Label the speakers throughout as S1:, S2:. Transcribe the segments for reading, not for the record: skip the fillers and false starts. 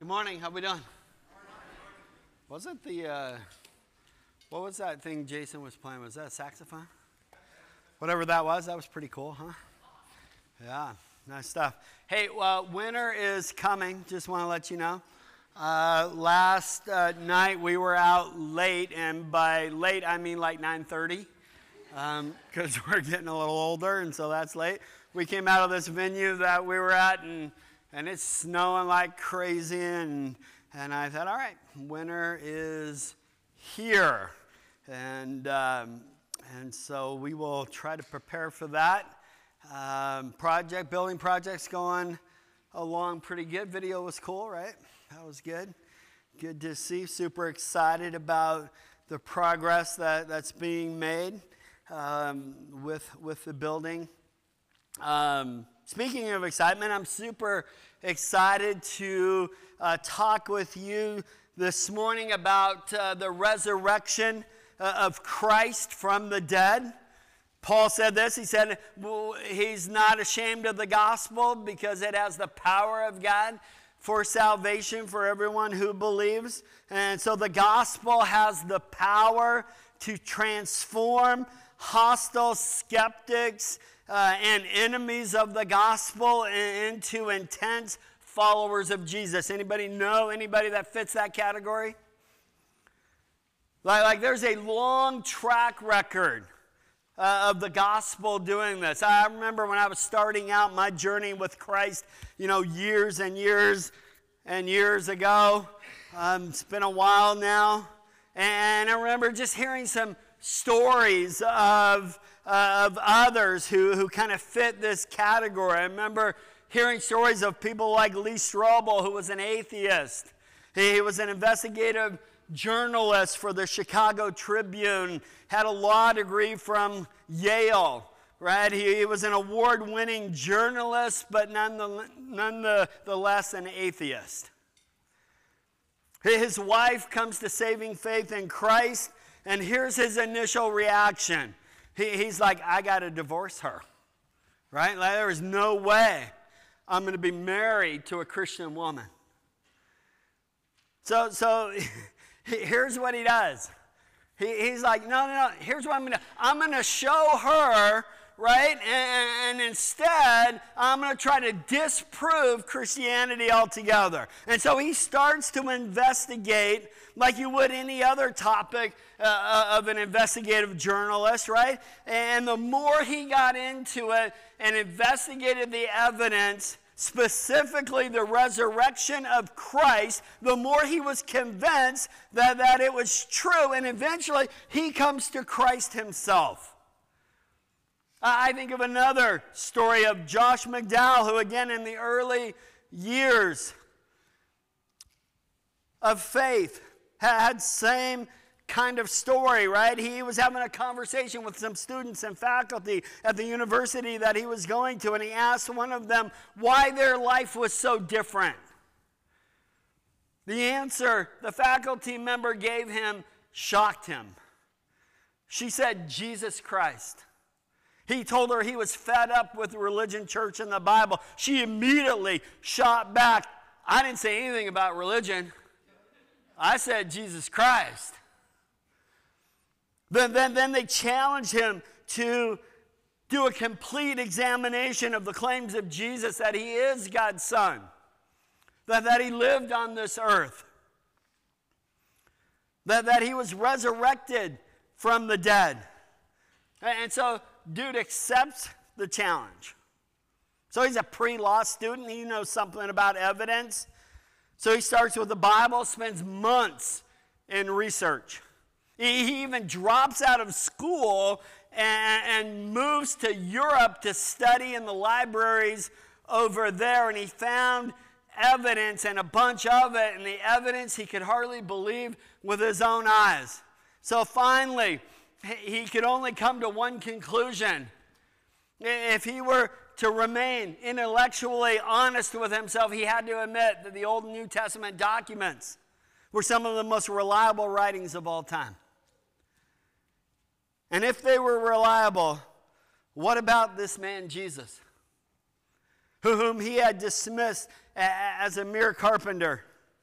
S1: Good morning. How we doing? Wasn't the what was that thing Jason was playing? Was that a saxophone? Whatever that was pretty cool, huh? Yeah, nice stuff. Hey, winter is coming. Just want to let you know. Last night we were out late, and by late I mean like 9:30, because we're getting a little older, and so that's late. We came out of this venue that we were at, and it's snowing like crazy, and I thought, all right, winter is here, and so we will try to prepare for that. Building project's going along pretty good. Video was cool, right? That was good. Good to see. Super excited about the progress that's being made with the building. Speaking of excitement, I'm super excited to talk with you this morning about the resurrection of Christ from the dead. Paul said this. He said he's not ashamed of the gospel because it has the power of God for salvation for everyone who believes. And so the gospel has the power to transform hostile skeptics and enemies of the gospel into intense followers of Jesus. Anybody know anybody that fits that category? Like there's a long track record of the gospel doing this. I remember when I was starting out my journey with Christ, years and years and years ago. It's been a while now. And I remember just hearing some stories of others who kind of fit this category. I remember hearing stories of people like Lee Strobel, who was an atheist. He was an investigative journalist for the Chicago Tribune, had a law degree from Yale, right? He was an award-winning journalist, but nonetheless an atheist. His wife comes to saving faith in Christ, and here's his initial reaction. He's like, I got to divorce her, right? Like, there is no way I'm going to be married to a Christian woman. So here's what he does. He's like, no, here's what I'm going to do. I'm going to show her, right? And instead, I'm going to try to disprove Christianity altogether. And so he starts to investigate like you would any other topic of an investigative journalist, right? And the more he got into it and investigated the evidence, specifically the resurrection of Christ, the more he was convinced that it was true. And eventually, he comes to Christ himself. I think of another story of Josh McDowell, who again in the early years of faith had same kind of story, right? He was having a conversation with some students and faculty at the university that he was going to, and he asked one of them why their life was so different. The answer the faculty member gave him shocked him. She said, Jesus Christ. He told her he was fed up with religion, church, and the Bible. She immediately shot back, I didn't say anything about religion. I said Jesus Christ. Then they challenged him to do a complete examination of the claims of Jesus, that he is God's son, that he lived on this earth, that he was resurrected from the dead. And so dude accepts the challenge. So he's a pre-law student. He knows something about evidence. So he starts with the Bible, spends months in research. He even drops out of school and moves to Europe to study in the libraries over there. And he found evidence, and a bunch of it, and the evidence he could hardly believe with his own eyes. So finally, he could only come to one conclusion. If he were to remain intellectually honest with himself, he had to admit that the Old and New Testament documents were some of the most reliable writings of all time. And if they were reliable, what about this man Jesus, whom he had dismissed as a mere carpenter?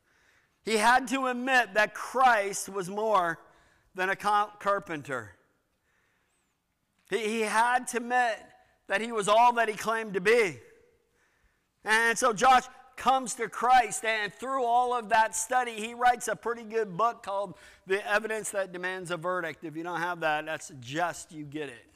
S1: He had to admit that Christ was more than a carpenter. He had to admit that he was all that he claimed to be. And so Josh comes to Christ, and through all of that study, he writes a pretty good book called The Evidence That Demands a Verdict. If you don't have that, I suggest you get it.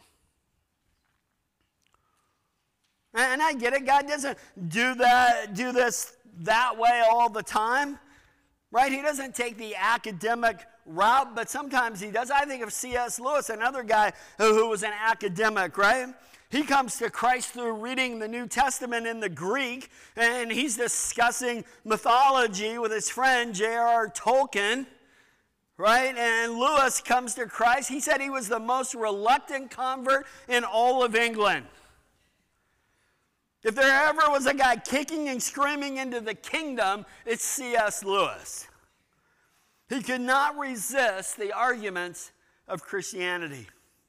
S1: And I get it. God doesn't do this that way all the time, right? He doesn't take the academic route, but sometimes he does. I think of C.S. Lewis, another guy who was an academic, right? He comes to Christ through reading the New Testament in the Greek, and he's discussing mythology with his friend J.R.R. Tolkien, right? And Lewis comes to Christ. He said he was the most reluctant convert in all of England. If there ever was a guy kicking and screaming into the kingdom, it's C.S. Lewis. He could not resist the arguments of Christianity.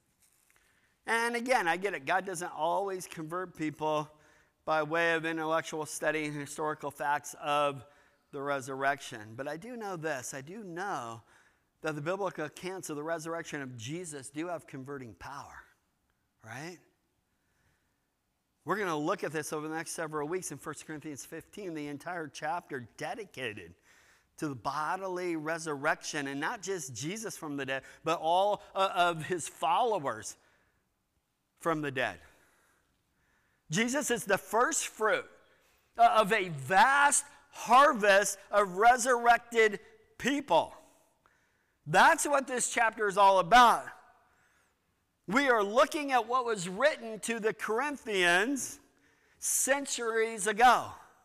S1: And again, I get it. God doesn't always convert people by way of intellectual study and historical facts of the resurrection. But I do know this. I do know that the biblical accounts of the resurrection of Jesus do have converting power, right? We're going to look at this over the next several weeks in 1 Corinthians 15, the entire chapter dedicated to the bodily resurrection, and not just Jesus from the dead, but all of his followers from the dead. Jesus is the first fruit of a vast harvest of resurrected people. That's what this chapter is all about. We are looking at what was written to the Corinthians centuries ago.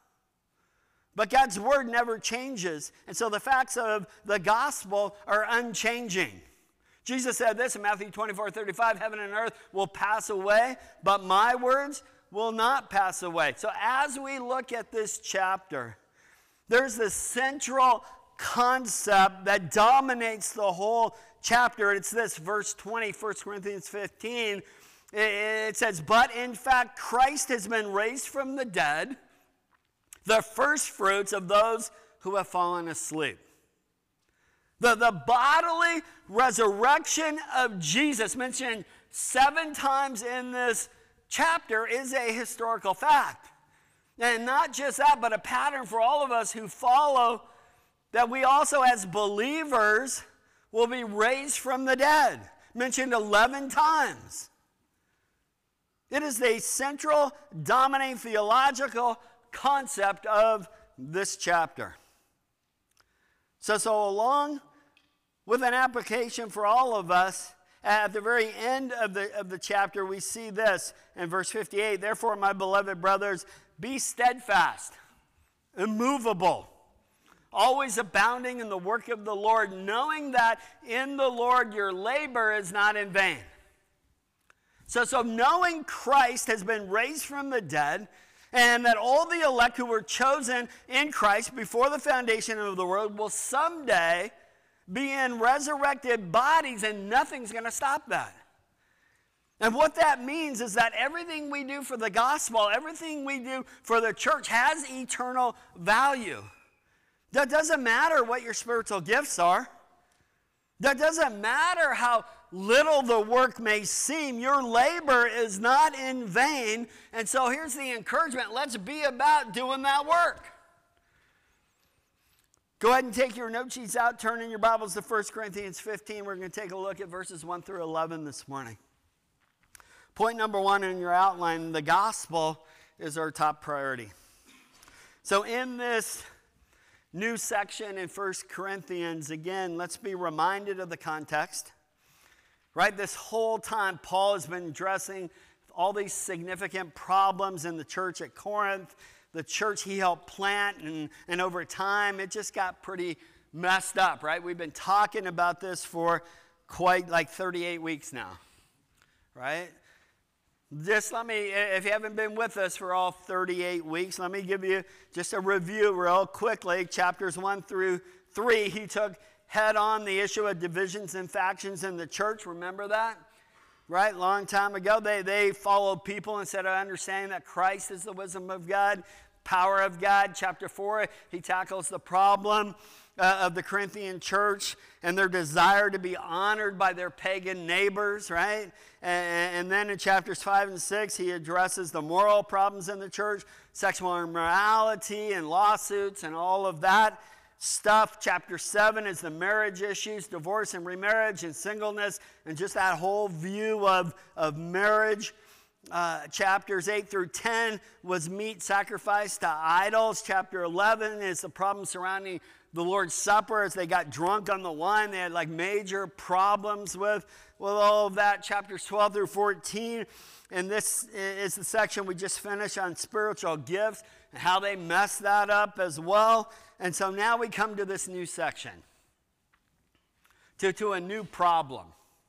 S1: But God's word never changes, and so the facts of the gospel are unchanging. Jesus said this in Matthew 24:35, heaven and earth will pass away, but my words will not pass away. So as we look at this chapter, there's this central concept that dominates the whole chapter. It's this, verse 20, 1 Corinthians 15. It says, but in fact, Christ has been raised from the dead, the first fruits of those who have fallen asleep. The bodily resurrection of Jesus, mentioned 7 times in this chapter, is a historical fact. And not just that, but a pattern for all of us who follow, that we also as believers will be raised from the dead. Mentioned 11 times. It is the central, dominating theological concept of this chapter. So along with an application for all of us, at the very end of the chapter, we see this in verse 58. Therefore, my beloved brothers, be steadfast, immovable, always abounding in the work of the Lord, knowing that in the Lord your labor is not in vain. So knowing Christ has been raised from the dead, and that all the elect who were chosen in Christ before the foundation of the world will someday be in resurrected bodies, and nothing's going to stop that. And what that means is that everything we do for the gospel, everything we do for the church has eternal value. That doesn't matter what your spiritual gifts are. That doesn't matter how little the work may seem. Your labor is not in vain. And so here's the encouragement. Let's be about doing that work. Go ahead and take your note sheets out. Turn in your Bibles to 1 Corinthians 15. We're going to take a look at verses 1 through 11 this morning. Point number 1 in your outline, the gospel is our top priority. So in this new section in 1 Corinthians, again, let's be reminded of the context. Right? This whole time, Paul has been addressing all these significant problems in the church at Corinth. The church he helped plant, and over time, it just got pretty messed up, right? We've been talking about this for quite like 38 weeks now, right? Just let me, if you haven't been with us for all 38 weeks, let me give you just a review real quickly. Chapters 1 through 3, he took head on the issue of divisions and factions in the church. Remember that? Right? Long time ago, they followed people instead of understanding that Christ is the wisdom of God, power of God. Chapter 4, he tackles the problem of the Corinthian church and their desire to be honored by their pagan neighbors, right? And then in chapters 5 and 6, he addresses the moral problems in the church, sexual immorality and lawsuits and all of that stuff. Chapter 7 is the marriage issues, divorce and remarriage and singleness, and just that whole view of marriage. Chapters 8 through 10 was meat sacrificed to idols. Chapter 11 is the problem surrounding the Lord's Supper as they got drunk on the wine. They had like major problems with all of that. Chapters 12 through 14. And this is the section we just finished on spiritual gifts and how they messed that up as well. And so now we come to this new section, to a new problem,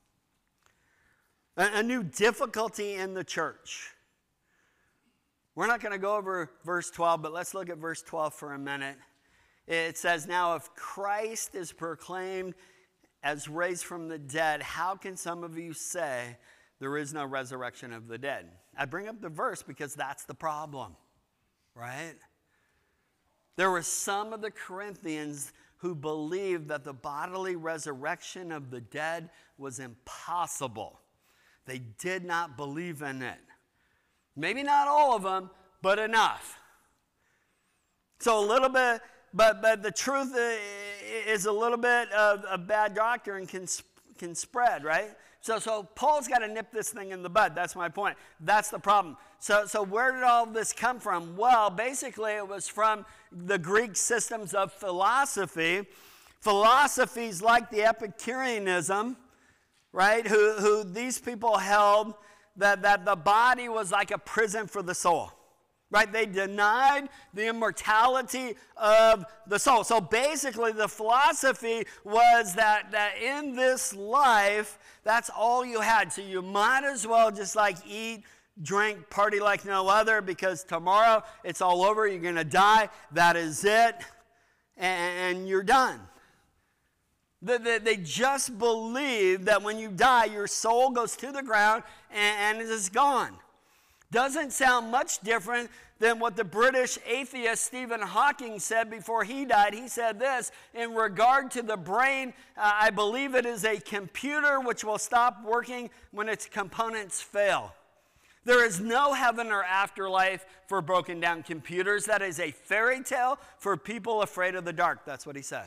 S1: a new difficulty in the church. We're not going to go over verse 12, but let's look at verse 12 for a minute. It says, now if Christ is proclaimed as raised from the dead, how can some of you say there is no resurrection of the dead? I bring up the verse because that's the problem, right? There were some of the Corinthians who believed that the bodily resurrection of the dead was impossible. They did not believe in it. Maybe not all of them, but enough. So a little bit, but the truth is a little bit of bad doctrine can spread, right? So Paul's got to nip this thing in the bud. That's my point. That's the problem. So where did all this come from? Well, basically it was from the Greek systems of philosophy. Philosophies like the Epicureanism, right? Who these people held that the body was like a prison for the soul. Right? They denied the immortality of the soul. So basically the philosophy was that in this life, that's all you had. So you might as well just like eat, drink, party like no other, because tomorrow it's all over. You're going to die. That is it. And you're done. They just believe that when you die, your soul goes to the ground and it is gone. Doesn't sound much different than what the British atheist Stephen Hawking said before he died. He said this, in regard to the brain, I believe it is a computer which will stop working when its components fail. There is no heaven or afterlife for broken down computers. That is a fairy tale for people afraid of the dark. That's what he said.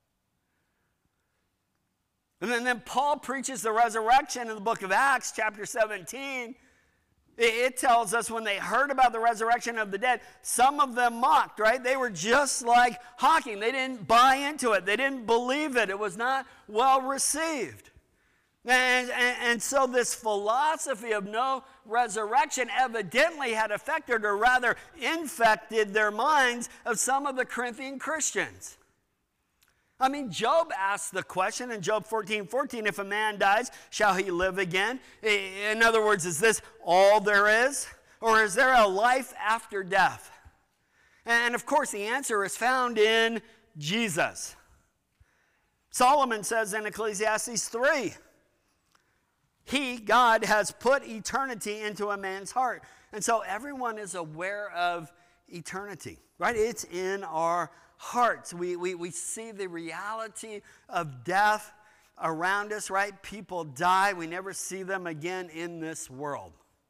S1: And then Paul preaches the resurrection in the book of Acts, chapter 17. It tells us when they heard about the resurrection of the dead, some of them mocked, right? They were just like Hawking. They didn't buy into it. They didn't believe it. It was not well received. And so this philosophy of no resurrection evidently had affected, or rather infected, their minds of some of the Corinthian Christians. I mean, Job asked the question in Job 14:14, if a man dies, shall he live again? In other words, is this all there is? Or is there a life after death? And of course, the answer is found in Jesus. Solomon says in Ecclesiastes 3, He, God, has put eternity into a man's heart. And so everyone is aware of eternity, right? It's in our hearts. We see the reality of death around us, right? People die. We never see them again in this world.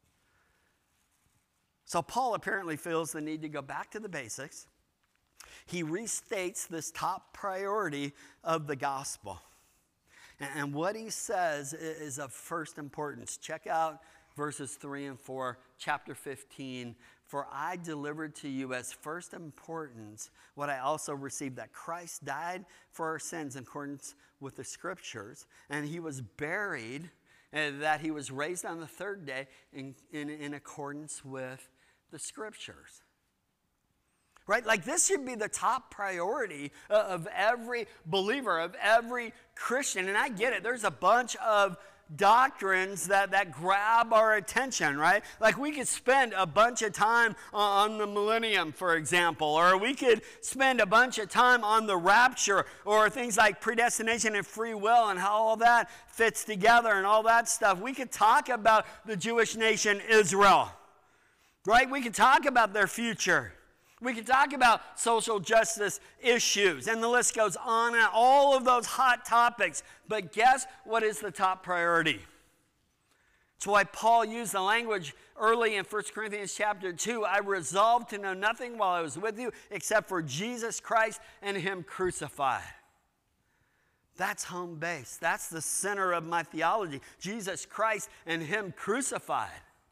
S1: So Paul apparently feels the need to go back to the basics. He restates this top priority of the gospel. And what he says is of first importance. Check out verses 3 and 4, chapter 15. For I delivered to you as first importance what I also received, that Christ died for our sins in accordance with the Scriptures, and he was buried, and that he was raised on the third day in accordance with the Scriptures. Right? Like this should be the top priority of every believer, of every Christian. And I get it. There's a bunch of doctrines that grab our attention, right? Like we could spend a bunch of time on the millennium, for example, or we could spend a bunch of time on the rapture, or things like predestination and free will and how all that fits together and all that stuff. We could talk about the Jewish nation Israel, right? We could talk about their future. We can talk about social justice issues, and the list goes on and all of those hot topics. But guess what is the top priority? It's why Paul used the language early in 1 Corinthians chapter 2. I resolved to know nothing while I was with you except for Jesus Christ and him crucified. That's home base. That's the center of my theology. Jesus Christ and him crucified.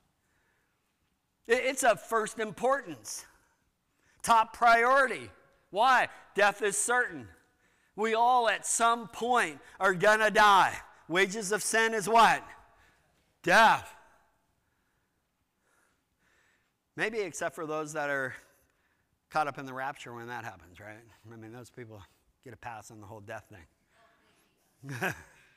S1: It's of first importance. Top priority. Why? Death is certain. We all at some point are going to die. Wages of sin is what? Death. Maybe except for those that are caught up in the rapture when that happens, right? I mean, those people get a pass on the whole death thing.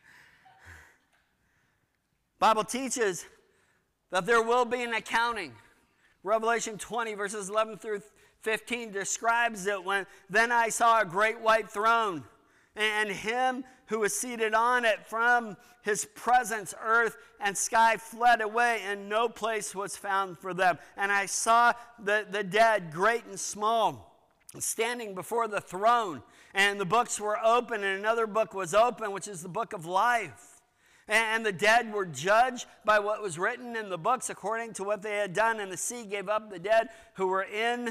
S1: Bible teaches that there will be an accounting. Revelation 20 verses 11 through 15 describes it when, then I saw a great white throne, and him who was seated on it. From his presence, earth and sky fled away, and no place was found for them. And I saw the dead, great and small, standing before the throne. And the books were open, and another book was open, which is the book of life. And the dead were judged by what was written in the books according to what they had done. And the sea gave up the dead who were in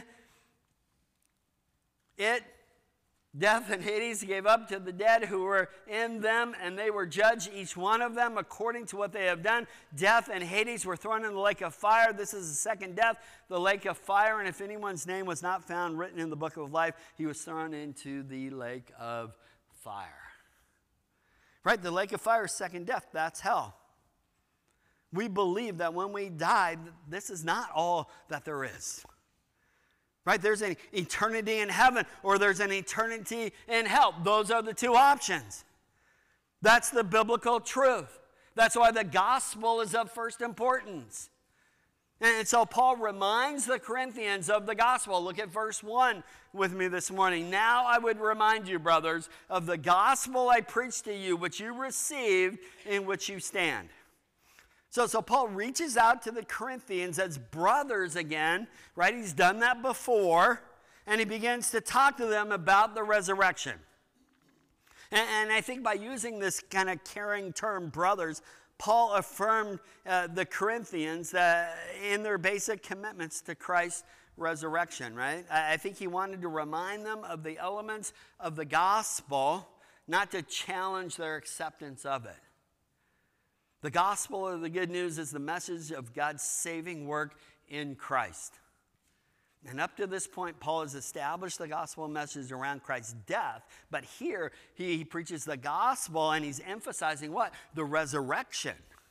S1: it. Death and Hades gave up to the dead who were in them, and they were judged, each one of them, according to what they have done. Death and Hades were thrown in the lake of fire. This is the second death, the lake of fire. And if anyone's name was not found written in the book of life, he was thrown into the lake of fire. Right? The lake of fire is second death. That's hell. We believe that when we die, this is not all that there is. Right? There's an eternity in heaven, or there's an eternity in hell. Those are the two options. That's the biblical truth. That's why the gospel is of first importance. And so Paul reminds the Corinthians of the gospel. Look at verse 1 with me this morning. Now I would remind you, brothers, of the gospel I preached to you, which you received, in which you stand. So Paul reaches out to the Corinthians as brothers again, right? He's done that before, and he begins to talk to them about the resurrection. And I think by using this kind of caring term, brothers, Paul affirmed the Corinthians in their basic commitments to Christ's resurrection, right? I think he wanted to remind them of the elements of the gospel, not to challenge their acceptance of it. The gospel, or the good news, is the message of God's saving work in Christ. And up to this point, Paul has established the gospel message around Christ's death. But here, he preaches the gospel, and he's emphasizing what? The resurrection.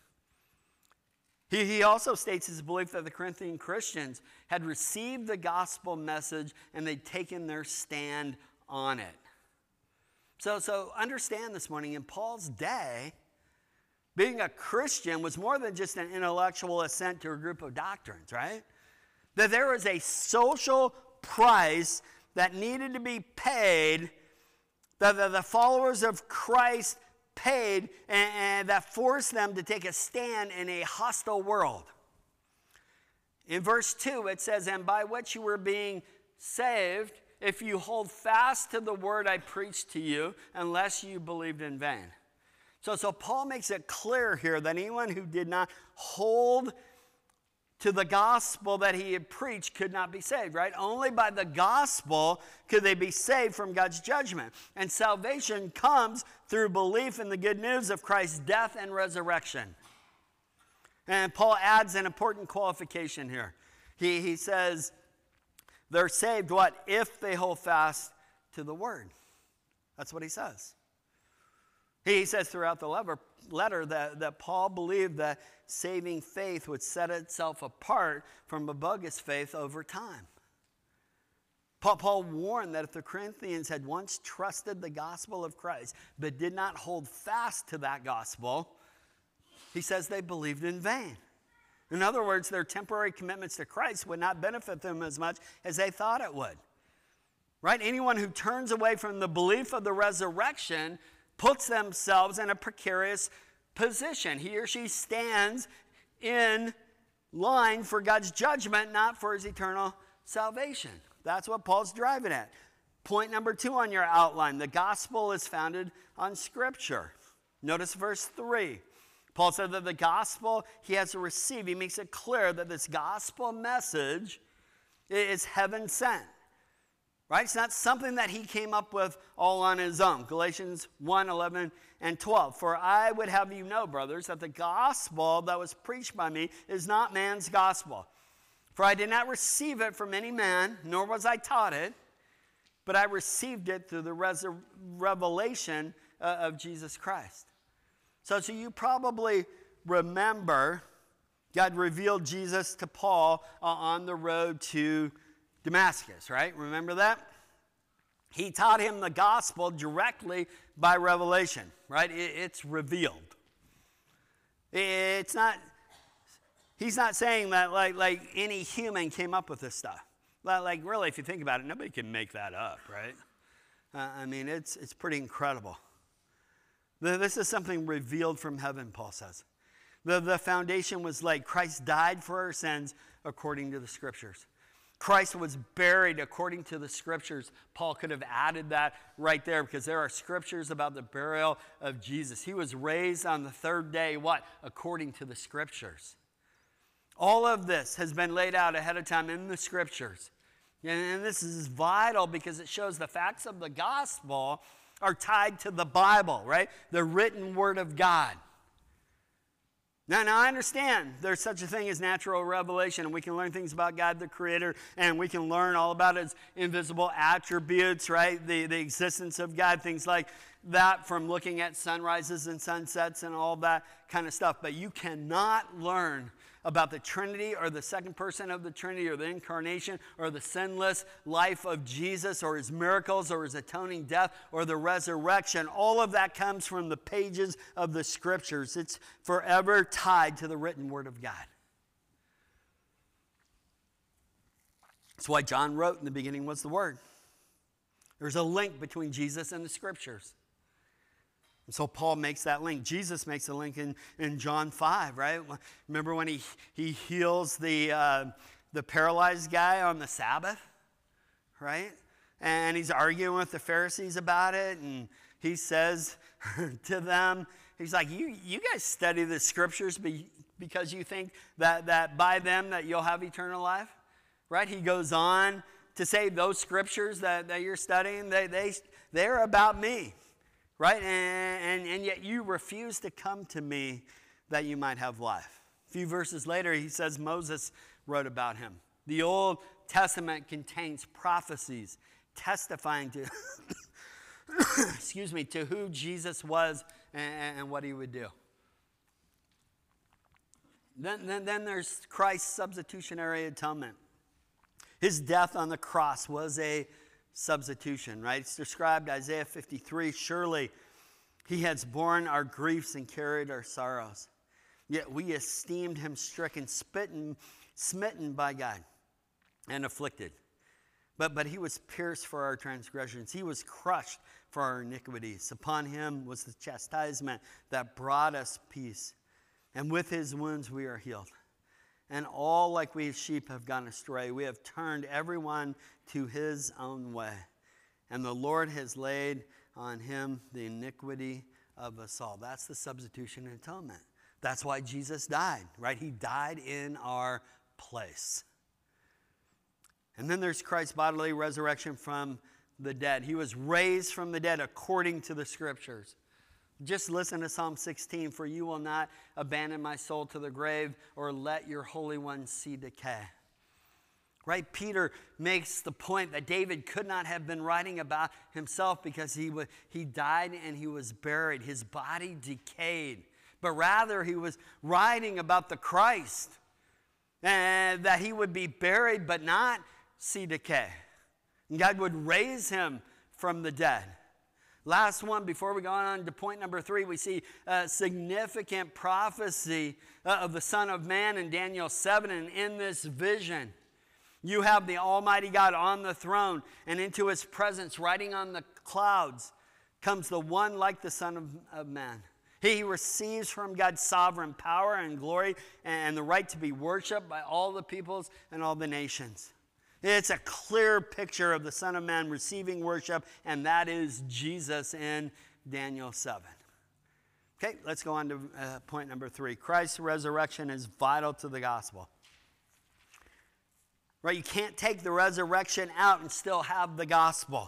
S1: He also states his belief that the Corinthian Christians had received the gospel message, and they'd taken their stand on it. So understand this morning, in Paul's day, being a Christian was more than just an intellectual assent to a group of doctrines, right? That there was a social price that needed to be paid, that the followers of Christ paid, and that forced them to take a stand in a hostile world. In verse 2, it says, and by which you were being saved, if you hold fast to the word I preached to you, unless you believed in vain. So Paul makes it clear here that anyone who did not hold to the gospel that he had preached could not be saved, right? Only by the gospel could they be saved from God's judgment. And salvation comes through belief in the good news of Christ's death and resurrection. And Paul adds an important qualification here. He says they're saved, what? If they hold fast to the word. That's what he says. He says throughout the letter that Paul believed that saving faith would set itself apart from a bogus faith over time. Paul warned that if the Corinthians had once trusted the gospel of Christ but did not hold fast to that gospel, he says they believed in vain. In other words, their temporary commitments to Christ would not benefit them as much as they thought it would. Right? Anyone who turns away from the belief of the resurrection puts themselves in a precarious position. He or she stands in line for God's judgment, not for his eternal salvation. That's what Paul's driving at. Point number 2 on your outline, the gospel is founded on Scripture. Notice verse 3. Paul said that the gospel he has received, he makes it clear that this gospel message is heaven sent. Right? It's not something that he came up with all on his own. Galatians 1, 11 and 12. For I would have you know, brothers, that the gospel that was preached by me is not man's gospel. For I did not receive it from any man, nor was I taught it, but I received it through the revelation of Jesus Christ. So you probably remember God revealed Jesus to Paul on the road to Damascus, right? Remember that? He taught him the gospel directly by revelation, right? It's revealed. It's not, he's not saying that like any human came up with this stuff. Like really, if you think about it, nobody can make that up, right? I mean, it's pretty incredible. This is something revealed from heaven, Paul says. The foundation was laid. Christ died for our sins according to the Scriptures. Christ was buried according to the Scriptures. Paul could have added that right there because there are Scriptures about the burial of Jesus. He was raised on the third day, what? According to the Scriptures. All of this has been laid out ahead of time in the Scriptures. And this is vital because it shows the facts of the gospel are tied to the Bible, right? The written word of God. Now I understand there's such a thing as natural revelation, and we can learn things about God the Creator, and we can learn all about His invisible attributes, right? The existence of God, things like that from looking at sunrises and sunsets and all that kind of stuff. But you cannot learn about the Trinity or the second person of the Trinity or the incarnation or the sinless life of Jesus or His miracles or His atoning death or the resurrection. All of that comes from the pages of the Scriptures. It's forever tied to the written Word of God. That's why John wrote, in the beginning was the Word. There's a link between Jesus and the Scriptures. And so Paul makes that link. Jesus makes a link in John 5, right? Remember when he heals the paralyzed guy on the Sabbath, right? And he's arguing with the Pharisees about it, and he says to them, he's like, you guys study the Scriptures because you think that by them that you'll have eternal life, right? He goes on to say those Scriptures that you're studying, they're about me. Right? And yet you refuse to come to me that you might have life. A few verses later, he says Moses wrote about him. The Old Testament contains prophecies testifying to, to who Jesus was and what he would do. Then there's Christ's substitutionary atonement. His death on the cross was a substitution, right? It's described Isaiah 53. Surely he has borne our griefs and carried our sorrows. Yet we esteemed him stricken, smitten by God, and afflicted. But he was pierced for our transgressions. He was crushed for our iniquities. Upon him was the chastisement that brought us peace. And with his wounds we are healed. And all like we sheep have gone astray. We have turned everyone to his own way. And the Lord has laid on him the iniquity of us all. That's the substitution and atonement. That's why Jesus died, right? He died in our place. And then there's Christ's bodily resurrection from the dead. He was raised from the dead according to the Scriptures. Just listen to Psalm 16, for you will not abandon my soul to the grave or let your Holy One see decay. Right? Peter makes the point that David could not have been writing about himself because he died and he was buried. His body decayed. But rather he was writing about the Christ and that he would be buried but not see decay. And God would raise him from the dead. Last one, before we go on to point number 3, we see a significant prophecy of the Son of Man in Daniel 7. And in this vision, you have the Almighty God on the throne, and into his presence, riding on the clouds, comes the one like the Son of Man. He receives from God's sovereign power and glory and the right to be worshiped by all the peoples and all the nations. It's a clear picture of the Son of Man receiving worship, and that is Jesus in Daniel 7. Okay, let's go on to point number 3. Christ's resurrection is vital to the gospel. Right? You can't take the resurrection out and still have the gospel.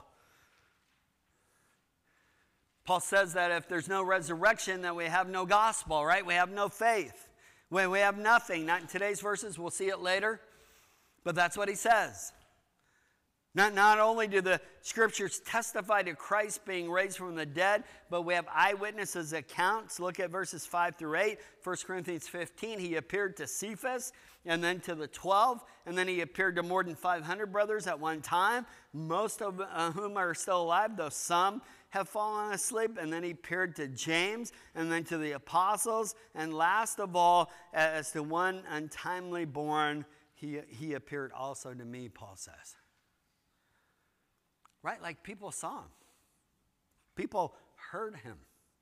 S1: Paul says that if there's no resurrection, then we have no gospel, right? We have no faith. We have nothing. Not in today's verses, we'll see it later. But that's what he says. Not only do the scriptures testify to Christ being raised from the dead, but we have eyewitnesses' accounts. Look at verses 5 through 8. 1 Corinthians 15, he appeared to Cephas and then to the 12. And then he appeared to more than 500 brothers at one time, most of whom are still alive, though some have fallen asleep. And then he appeared to James and then to the apostles. And last of all, as to one untimely born, he appeared also to me, Paul says. Right? Like people saw him. People heard him.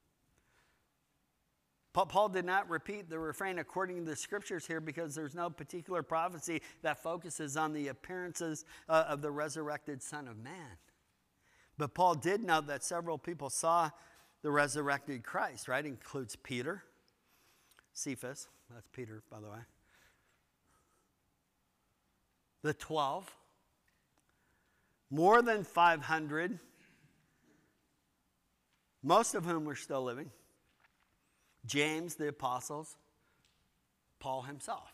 S1: Paul did not repeat the refrain according to the scriptures here because there's no particular prophecy that focuses on the appearances of the resurrected Son of Man. But Paul did note that several people saw the resurrected Christ, right? Includes Peter, Cephas, that's Peter, by the way. The 12, more than 500, most of whom were still living. James, the apostles, Paul himself.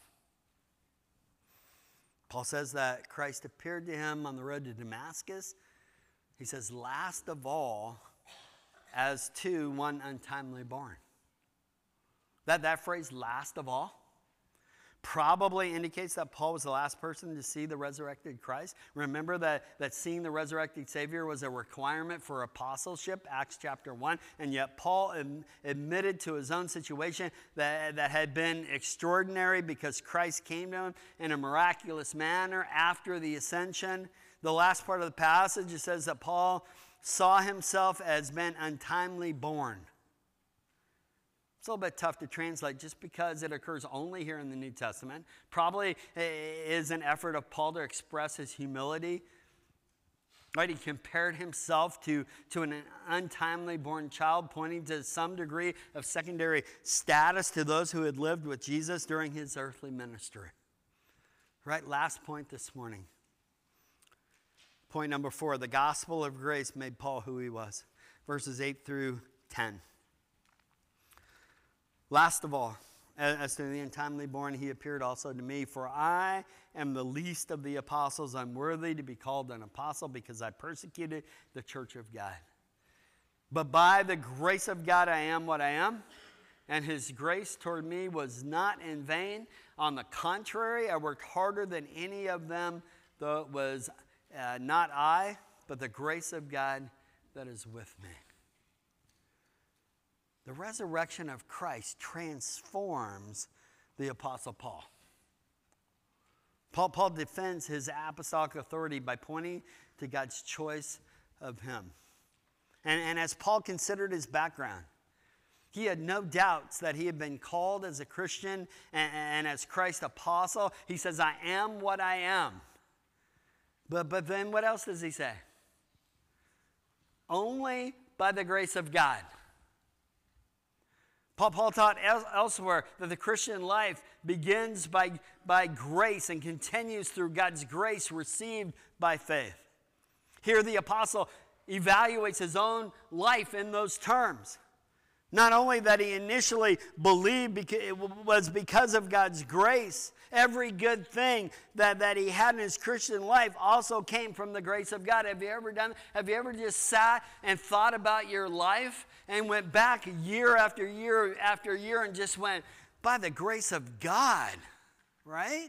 S1: Paul says that Christ appeared to him on the road to Damascus. He says, last of all, as to one untimely born. That phrase, last of all, probably indicates that Paul was the last person to see the resurrected Christ. Remember that seeing the resurrected Savior was a requirement for apostleship, Acts chapter 1. And yet Paul admitted to his own situation that had been extraordinary because Christ came to him in a miraculous manner after the ascension. The last part of the passage, it says that Paul saw himself as being untimely born. It's a little bit tough to translate just because it occurs only here in the New Testament. Probably is an effort of Paul to express his humility. Right? He compared himself to an untimely born child, pointing to some degree of secondary status to those who had lived with Jesus during his earthly ministry. Right? Last point this morning. Point number 4, the gospel of grace made Paul who he was. Verses 8 through 10. Last of all, as to the untimely born, he appeared also to me. For I am the least of the apostles, unworthy to be called an apostle because I persecuted the church of God. But by the grace of God I am what I am, and his grace toward me was not in vain. On the contrary, I worked harder than any of them, though it was not I, but the grace of God that is with me. The resurrection of Christ transforms the Apostle Paul. Paul defends his apostolic authority by pointing to God's choice of him. And as Paul considered his background, he had no doubts that he had been called as a Christian and as Christ's apostle. He says, I am what I am. But then what else does he say? Only by the grace of God. Paul taught elsewhere that the Christian life begins by grace and continues through God's grace received by faith. Here the apostle evaluates his own life in those terms. Not only that he initially believed it was because of God's grace, every good thing that he had in his Christian life also came from the grace of God. Have you ever done that? Have you ever just sat and thought about your life and went back year after year after year and just went, by the grace of God, right?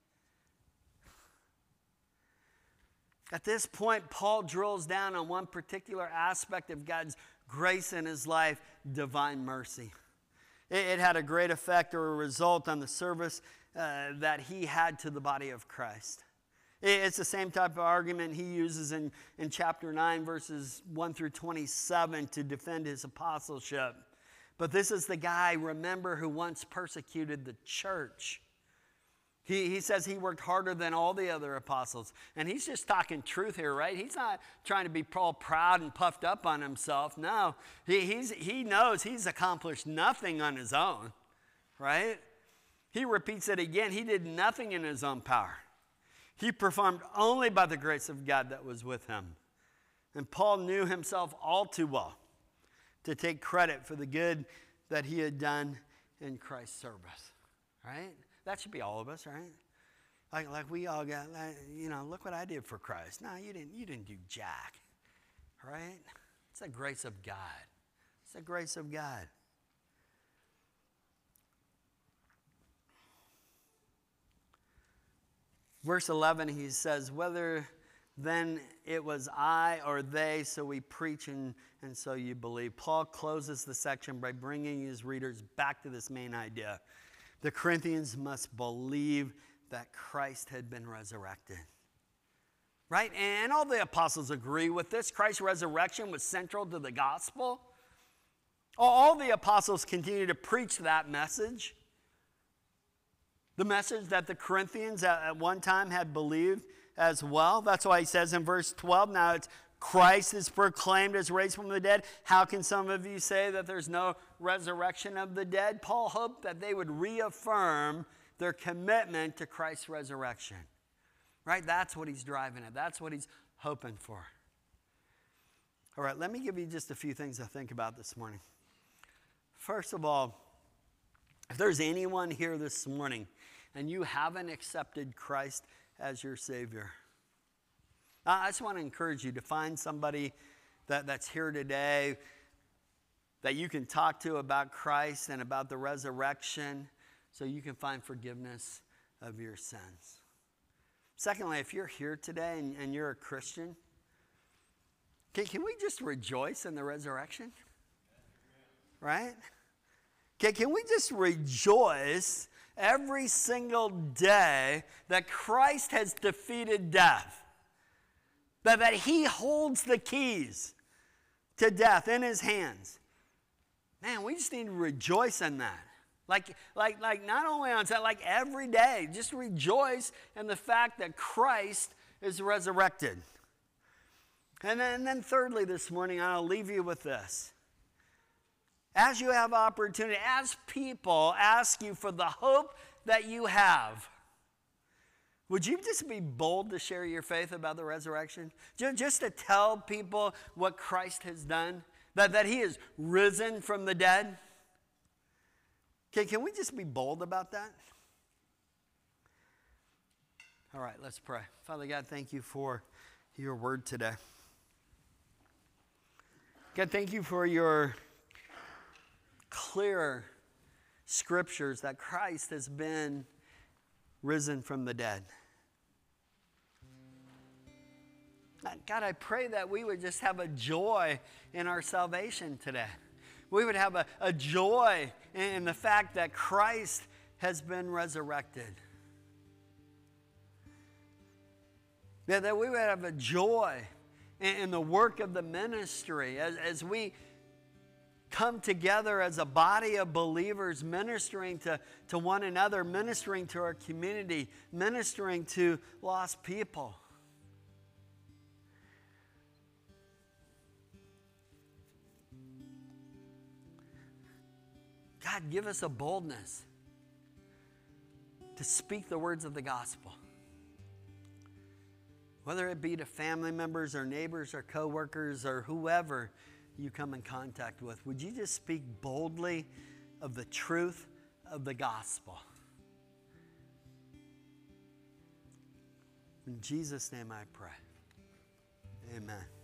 S1: At this point, Paul drills down on one particular aspect of God's grace in his life, divine mercy. It had a great effect or a result on the service that he had to the body of Christ. It's the same type of argument he uses in chapter 9, verses 1 through 27 to defend his apostleship. But this is the guy, remember, who once persecuted the church. He says he worked harder than all the other apostles. And he's just talking truth here, right? He's not trying to be all proud and puffed up on himself. No, he knows he's accomplished nothing on his own, right? He repeats it again. He did nothing in his own power. He performed only by the grace of God that was with him. And Paul knew himself all too well to take credit for the good that he had done in Christ's service, right? That should be all of us, right? Like we all got, look what I did for Christ. No, you didn't do jack, right? It's the grace of God. It's the grace of God. Verse 11, he says, whether then it was I or they, so we preach and so you believe. Paul closes the section by bringing his readers back to this main idea. The Corinthians must believe that Christ had been resurrected. Right? And all the apostles agree with this. Christ's resurrection was central to the gospel. All the apostles continue to preach that message. The message that the Corinthians at one time had believed as well. That's why he says in verse 12, now it's Christ is proclaimed as raised from the dead. How can some of you say that there's no resurrection of the dead? Paul hoped that they would reaffirm their commitment to Christ's resurrection. Right? That's what he's driving at. That's what he's hoping for. All right, let me give you just a few things to think about this morning. First of all, if there's anyone here this morning and you haven't accepted Christ as your Savior, I just want to encourage you to find somebody that's here today that you can talk to about Christ and about the resurrection so you can find forgiveness of your sins. Secondly, if you're here today and you're a Christian, can we just rejoice in the resurrection? Right? Can we just rejoice every single day that Christ has defeated death? That he holds the keys to death in his hands. Man, we just need to rejoice in that. Like not only on Sunday, like every day. Just rejoice in the fact that Christ is resurrected. And then thirdly this morning, I'll leave you with this. As you have opportunity, as people ask you for the hope that you have, would you just be bold to share your faith about the resurrection? Just to tell people what Christ has done, that he is risen from the dead? Can we just be bold about that? All right, let's pray. Father God, thank you for your word today. God, thank you for your clear scriptures that Christ has been risen from the dead. God, I pray that we would just have a joy in our salvation today. We would have a joy in the fact that Christ has been resurrected. That we would have a joy in the work of the ministry as we come together as a body of believers, ministering to one another, ministering to our community, ministering to lost people. God, give us a boldness to speak the words of the gospel. Whether it be to family members or neighbors or coworkers or whoever you come in contact with, would you just speak boldly of the truth of the gospel? In Jesus' name I pray. Amen.